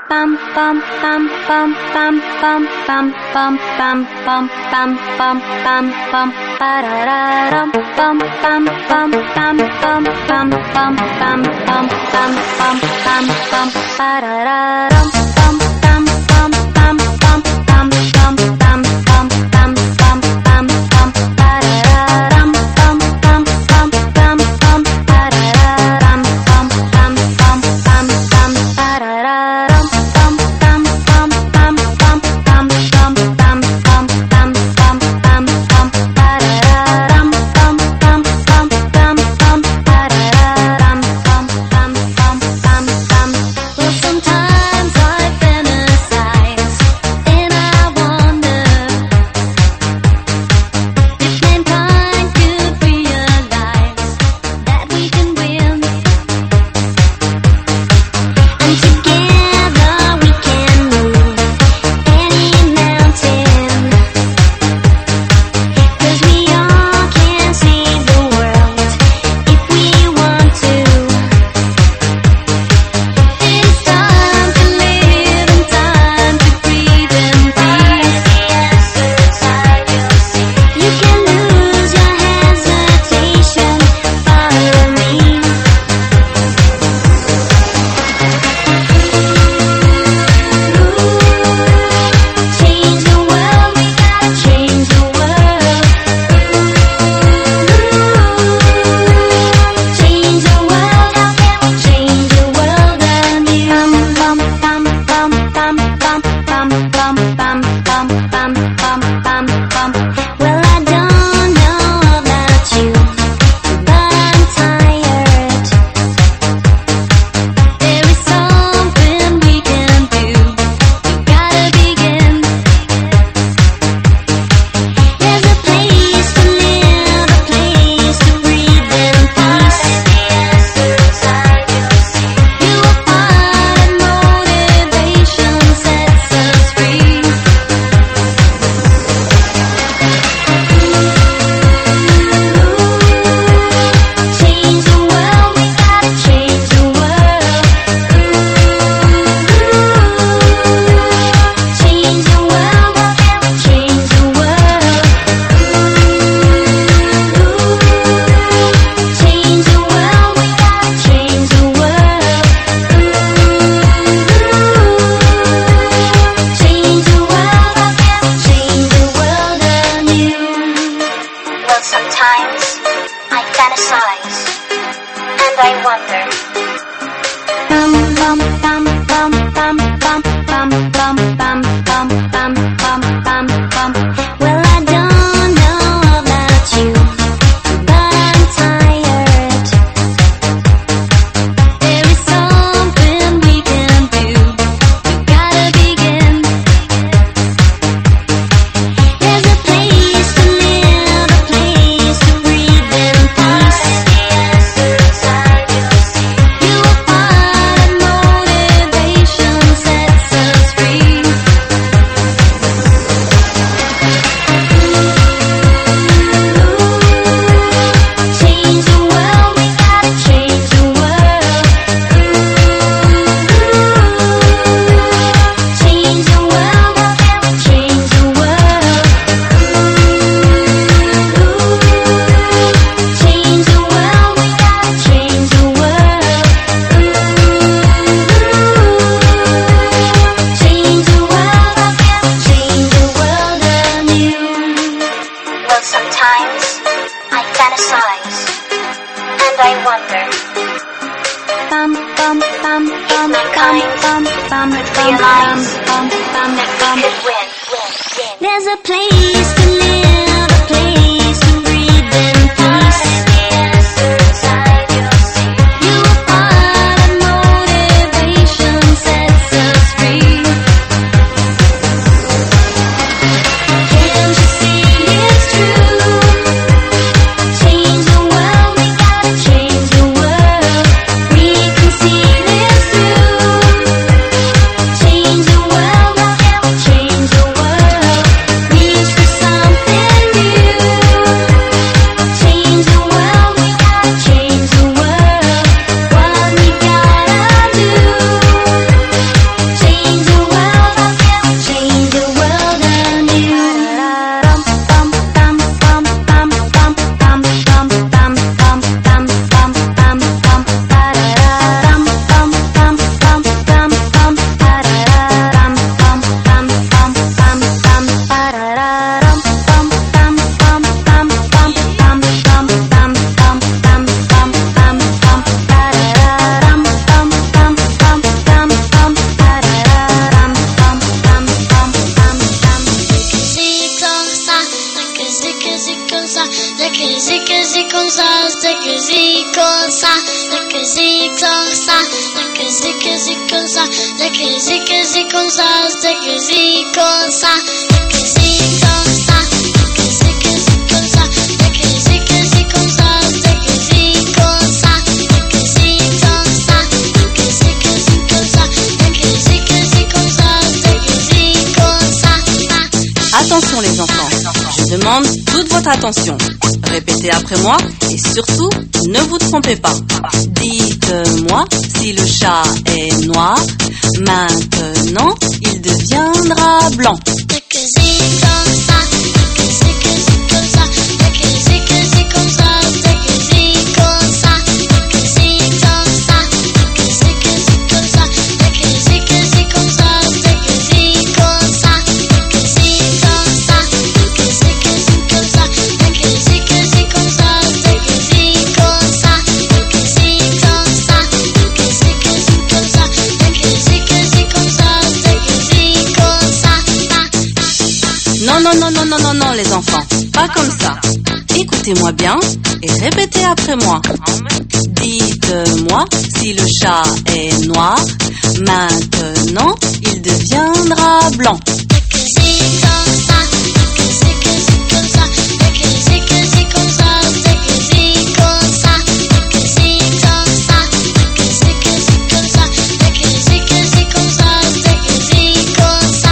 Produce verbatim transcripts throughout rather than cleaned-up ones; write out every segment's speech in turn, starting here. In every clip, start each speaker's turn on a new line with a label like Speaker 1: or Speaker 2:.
Speaker 1: bum bum bum bum bum bum bum bum bum bum bum bum bum bum ba-da-da-dum bum bum bum bum bum bum bum bum bum bum bum bum bum ba-da-da-dum bum bum bum bum bum bum bum bum bum bum bum bum bum ba-da-da-dum bum bum bum bum bum ba-da-da-dum bum bum bum bum bum ba-da-da-dum bum bum bum bum bum bum bum bum bum bum bum bum bum ba-da-da-dum bum bum bum bum bum ba-da-da-dum bum bum bum bum bum. Well, sometimes I fantasize and I wonder if mankind could realize that we can win, and together we can move any mountain, 'cause we all can save the world if we want to. It's time to live and time to breathe in peace. You can lose your hesitation, follow me. Change the world, we gotta change the world. Change the world, how can we change the world anew? Bum bum bum bum bum bum bum bum bum bum bum bum bum. Well, I don't know about you, but I'm tired. There is something we can do. We gotta begin. There's a place to live, a place to breathe in peace. You will find motivation sets us free. Change the world, we gotta change the world. Change the world, how can we change the world? Change the world, we gotta change the world. Change the world, how can we change the world anew? Well, sometimes I fantasize and I wonder. Bum bum bum bum bum bum bum bum bum bum bum bum bum bum. Well, I don't know about you, but I'm tired. There is something we can do. We gotta begin. There's a place to live, a place to breathe in peace. You will find motivation sets us free. Change the world, we gotta change the world. Change the world, how can we change the world? Change the world, we gotta change the world. Change the world, how can we change the world anew? Well, sometimes I fantasize and I wonder. Bum bum bum bum mankind bum bum bum bum bum bum bum could win, win, win. There's a place to live, a place to breathe in peace. You will find motivation sets us free. Can't you see it's true? Change the world, we gotta change the world. We can see this through. Change the world, how can we change the world? Reach for something
Speaker 2: ça, c'est que c'est que c'est comme ça, c'est que c'est comme ça, c'est que c'est comme ça, c'est que c'est que c'est comme ça, c'est que c'est que c'est comme ça, c'est que c'est comme ça, c'est que c'est comme ça, c'est que c'est que c'est comme ça, c'est que c'est que c'est comme ça, c'est que c'est comme ça.
Speaker 3: Attention les enfants, je demande toute votre attention. Répétez après moi et surtout, ne vous trompez pas. Dites-moi si le chat est noir, maintenant il deviendra blanc.
Speaker 2: C'est que c'est comme ça, c'est que c'est que c'est comme ça, c'est que c'est que c'est comme ça, c'est que c'est comme ça, c'est que c'est comme ça, c'est que c'est que c'est comme ça, c'est que c'est que c'est comme ça, c'est que c'est comme ça, c'est que c'est comme ça, c'est que c'est que c'est comme ça, c'est que c'est que c'est comme ça, c'est que c'est comme ça, c'est que c'est comme ça, c'est que c'est que c'est comme ça, c'est que c'est que c'est comme ça, c'est que c'est comme ça.
Speaker 3: Non, non, non, non, non, non, non, les enfants, pas comme ça. Écoutez-moi bien et répétez après moi. Dites-moi si le chat est noir, maintenant il deviendra blanc.
Speaker 2: C'est que c'est comme ça, c'est que c'est que c'est comme ça, c'est que c'est que c'est comme ça, c'est que c'est comme ça, c'est que c'est comme ça, c'est que c'est que c'est comme ça, c'est que c'est que c'est comme ça, c'est que c'est comme ça.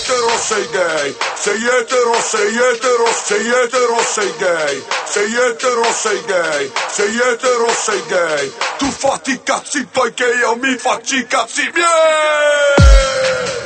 Speaker 4: etero sei gay, sei etero, sei etero, sei etero, sei gay, sei etero, sei gay, sei etero, sei gay. Tu fatti i cazzi tuoi che io mi faccio i cazzi miei.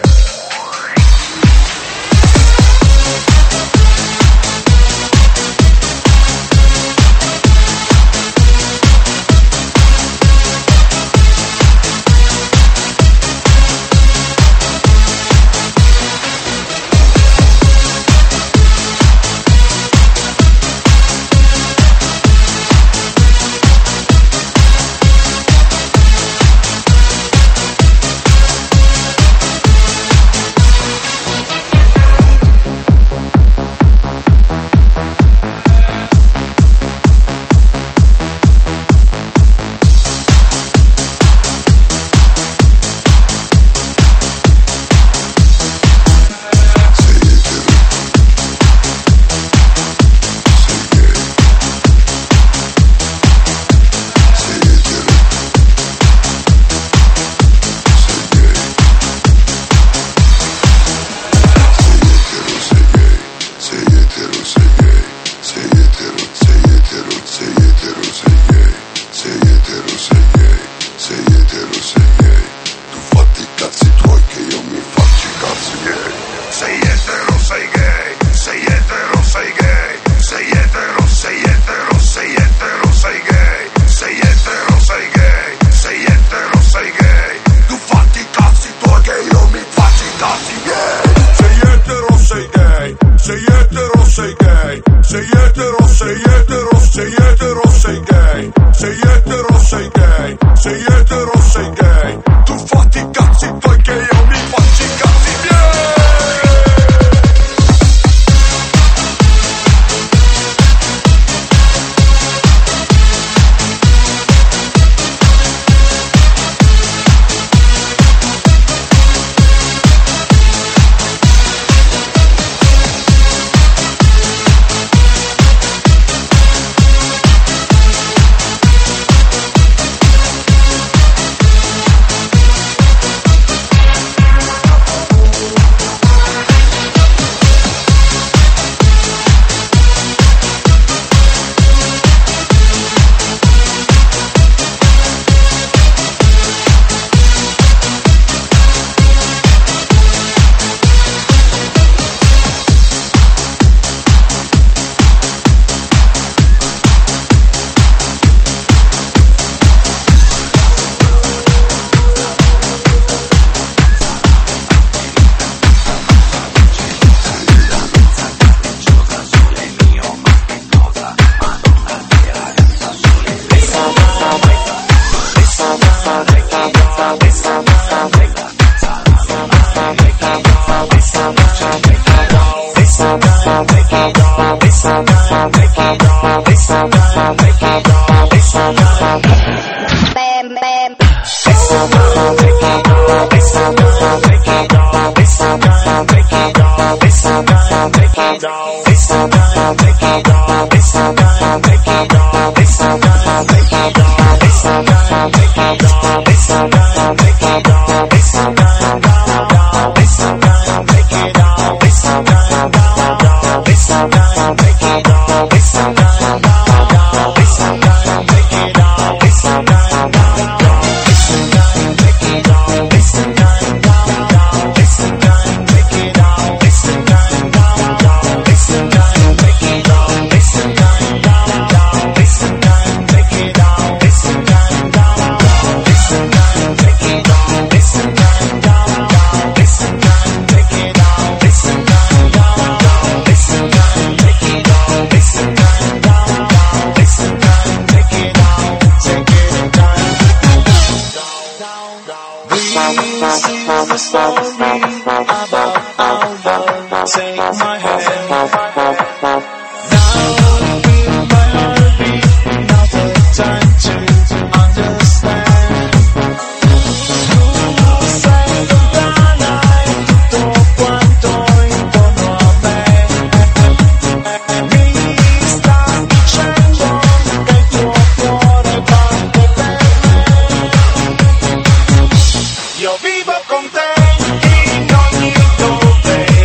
Speaker 5: Io vivo con te in ogni dove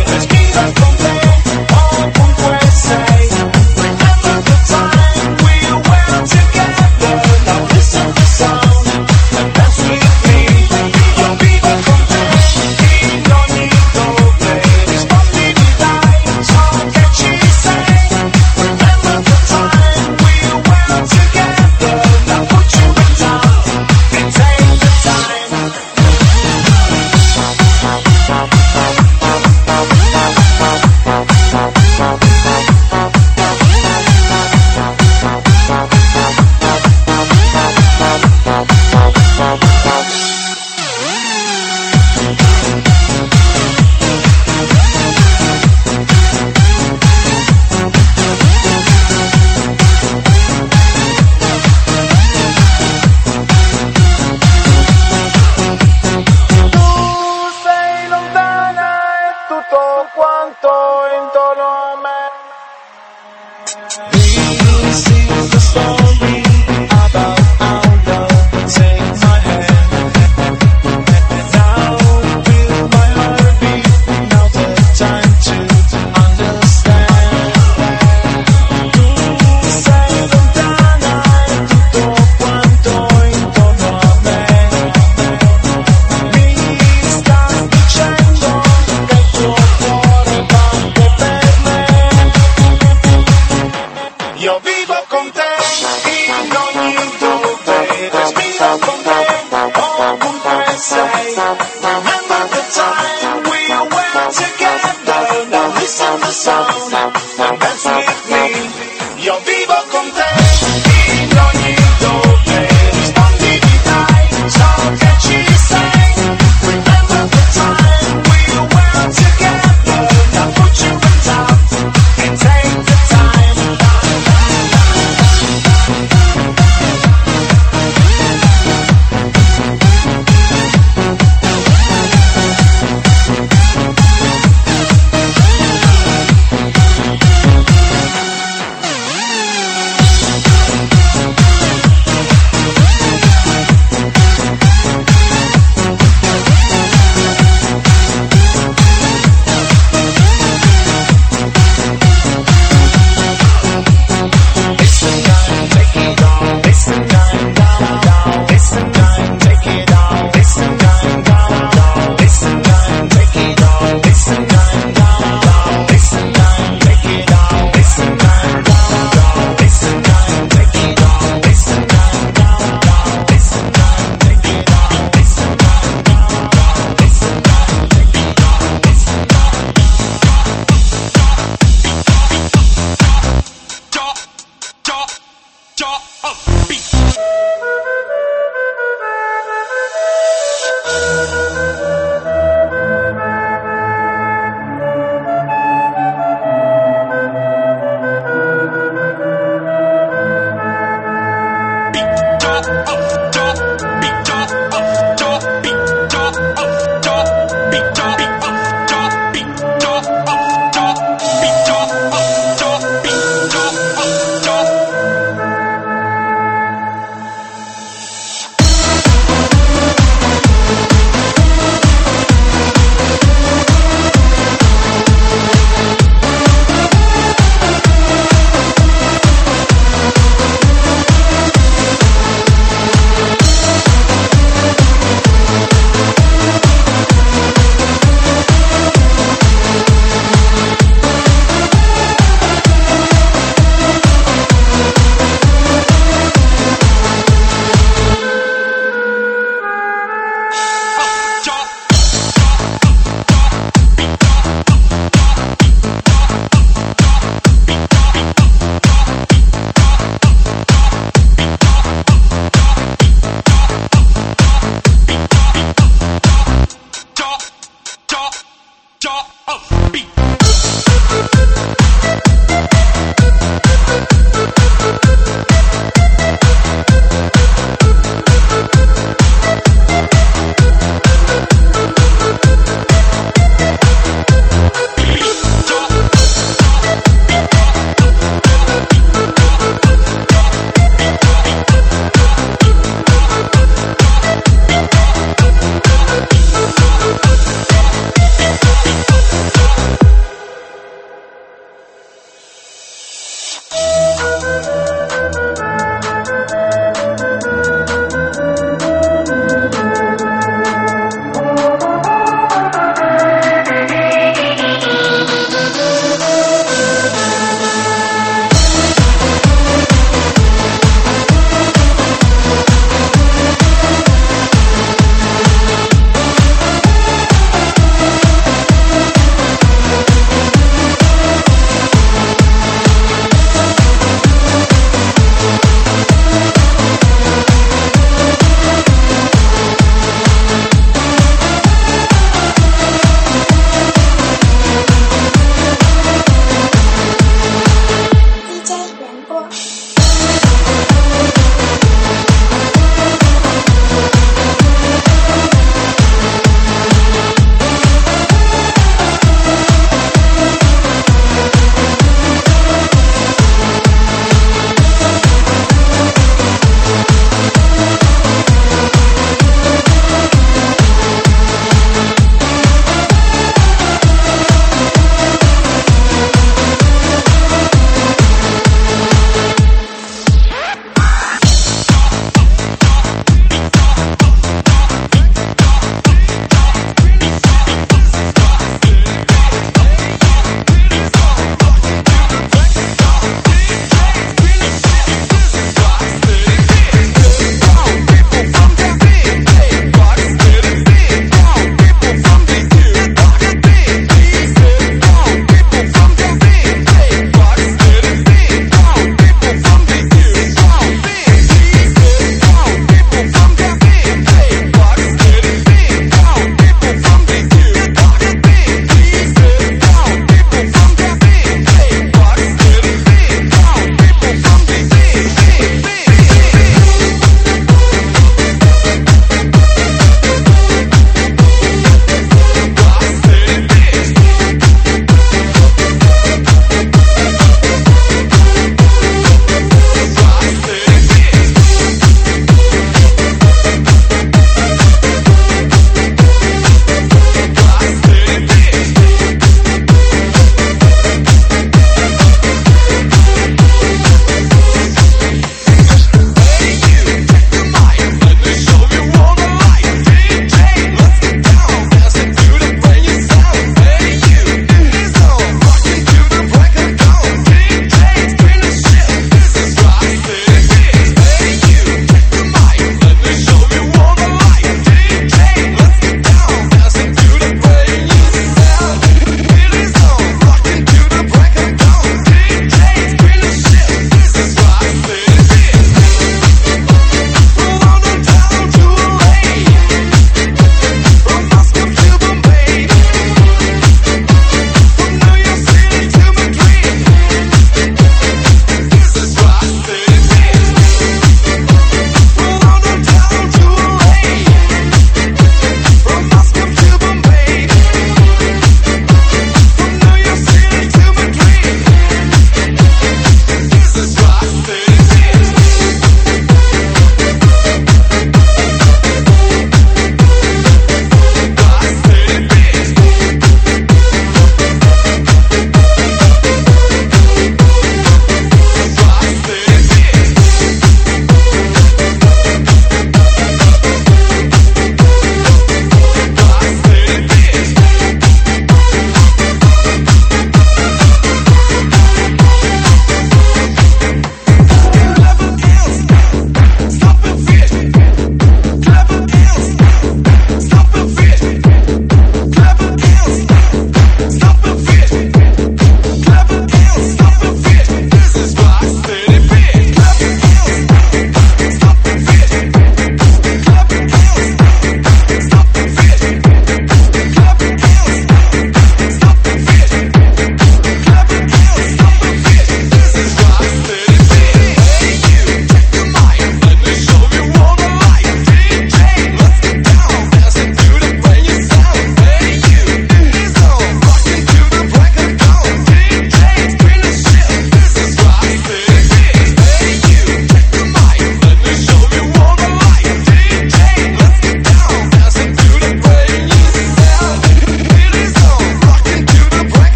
Speaker 5: quanto intorno a me. This is the story about our love. Take my hand. Now feel my heartbeat. Now's the time to understand. Tu sei lontana e tutto quanto intorno a me mi sta dicendo che il tuo cuore batte per me.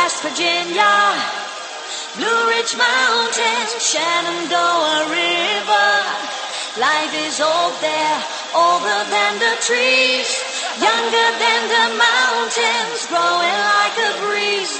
Speaker 6: West Virginia, Blue Ridge Mountains, Shenandoah River. Life is old there, older than the trees, younger than the mountains, growing like a breeze.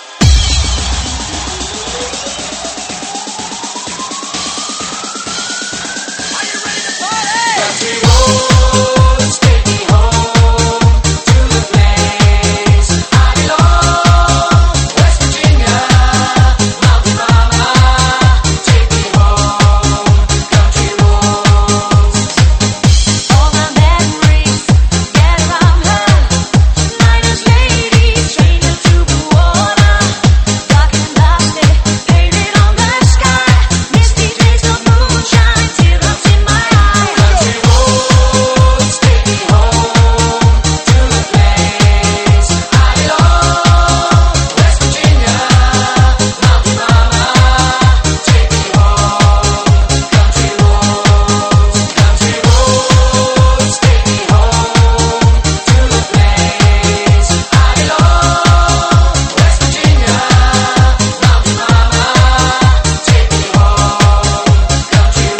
Speaker 6: Are you ready to party? Country roads take me home to the place I belong. West Virginia, Mountain Mama, take me home. Country roads. All my memories get from her. Miner's lady, trained to the water. Dark and dusty, painted on the sky. Misty days of moonshine, teardrops in my eyes. Country roads take me home to the place I belong. West Virginia, Mountain Mama, take me home. Country roads, country roads take me home to the place I belong. West Virginia, Mountain Mama, take me home. Country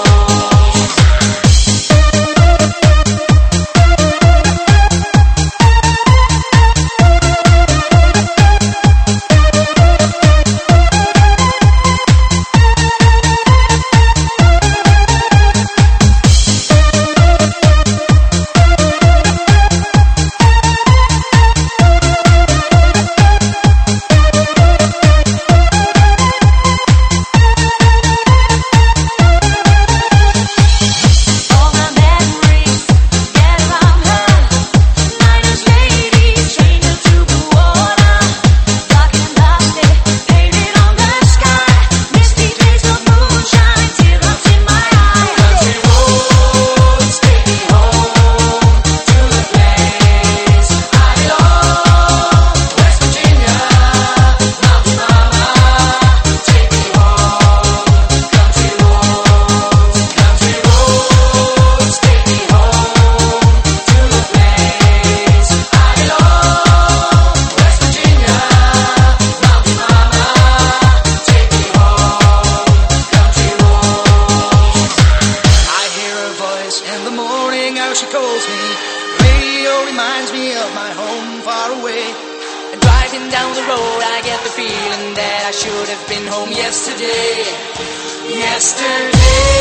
Speaker 6: All my memories get from her. Miner's lady, trained to the water. Dark and dusty, painted on the sky. Misty days of moonshine, teardrops in my eyes. Country roads take me home to the place I belong. West Virginia, Mountain Mama, take me home. Country roads, country roads take me home to the place I belong. West Virginia, Mountain Mama, take me home. Country roads. I hear her voice in the morning, how she calls me. Radio reminds me of my home far away. And driving down the road, I get the feeling that I should have been home yesterday. Yesterday.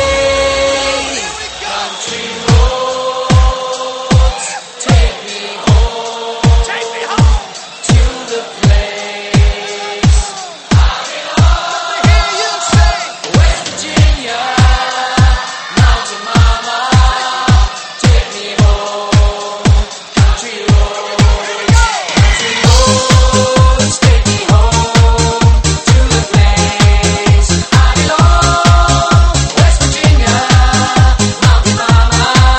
Speaker 6: Country roads, take me home. Take me home to the place I belong. I hear you say, West Virginia, Mountain Mama, take me home. Country roads, country roads, take me home to the place I belong. West Virginia, Mountain Mama,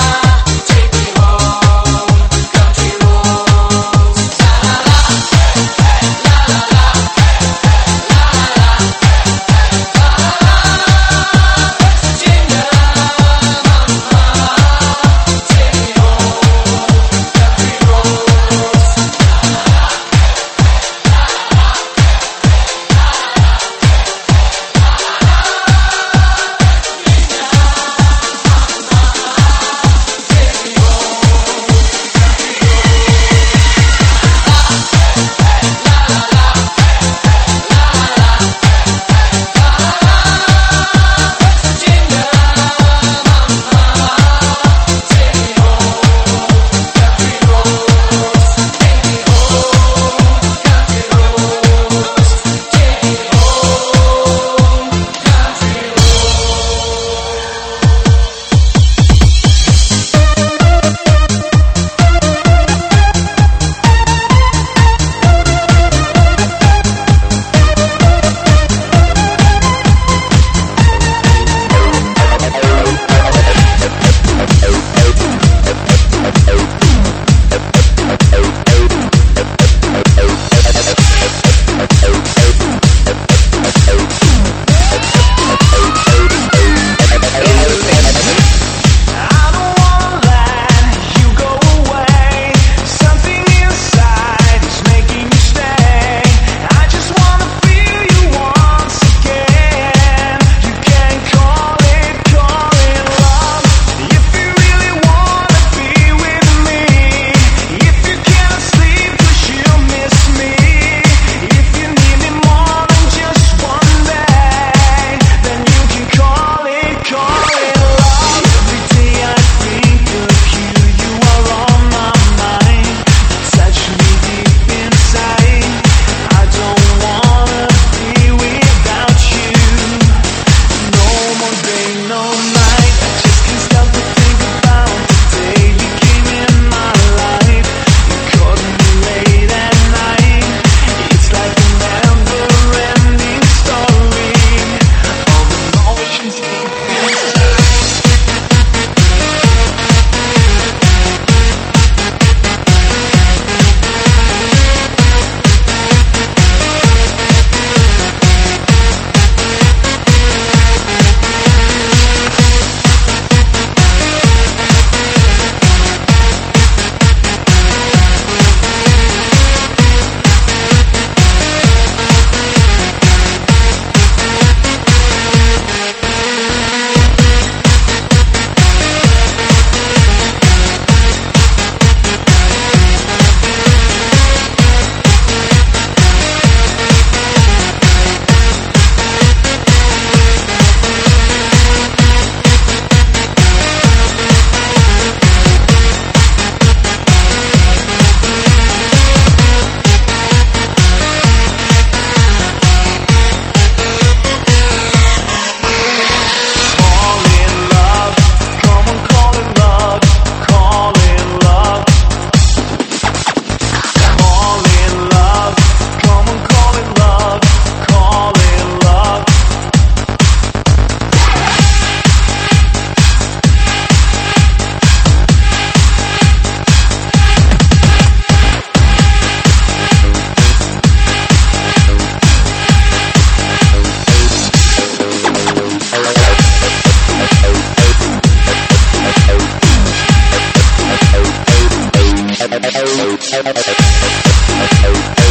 Speaker 5: Thank you.